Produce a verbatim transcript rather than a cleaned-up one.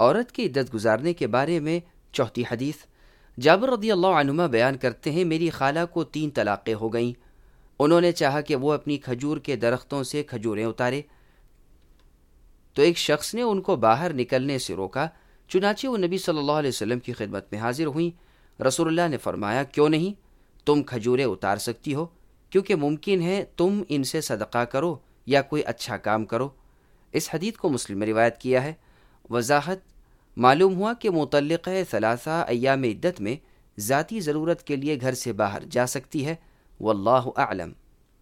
औरत की इद्दत गुजारने के बारे में चौथी हदीस। जाबिर रदियल्लाहु अन्हुमा बयान करते हैं, मेरी खाला को तीन तलाक़ें हो गईं। उन्होंने चाहा कि वो अपनी खजूर के दरख्तों से खजूरें उतारे, तो एक शख्स ने उनको बाहर निकलने से रोका। चुनाचे वो नबी सल्लल्लाहु अलैहि वसल्लम की खिदमत में हाजिर हुई। रसूलुल्लाह ने फरमाया, क्यों नहीं, तुम खजूरें उतार सकती हो, क्योंकि मुमकिन है तुम इनसे सदका करो या कोई अच्छा काम करो। इस हदीस को मुस्लिम में रिवायत किया है। वजाहत मालूम हुआ कि मुतल्लिक़ा सलासा अय्याम इद्दत में ज़ाती ज़रूरत के लिए घर से बाहर जा सकती है। वल्लाहु अअलम।